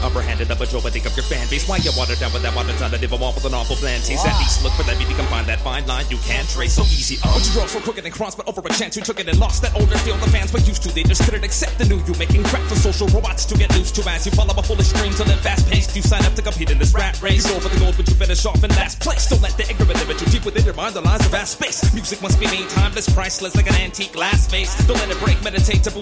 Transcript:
upper handed up a joke, but think of your fan base. Why you water down with that water alternative? I want with an awful bland taste. At least look for that beauty, can find that fine line you can't trace so easy. But you draw so crooked and cross, but over a chance you took it and lost that older feel the fans were used to. They just couldn't accept the new you, making crap for social robots to get loose to. As you follow a foolish dream to live fast paced, you sign up to compete in this rat race. Over the gold, but you finish off in last place. Don't let the ignorant limit you deep within your mind, the lines of vast space. Music must be made timeless, priceless, like an antique glass vase. Don't let it break, meditate to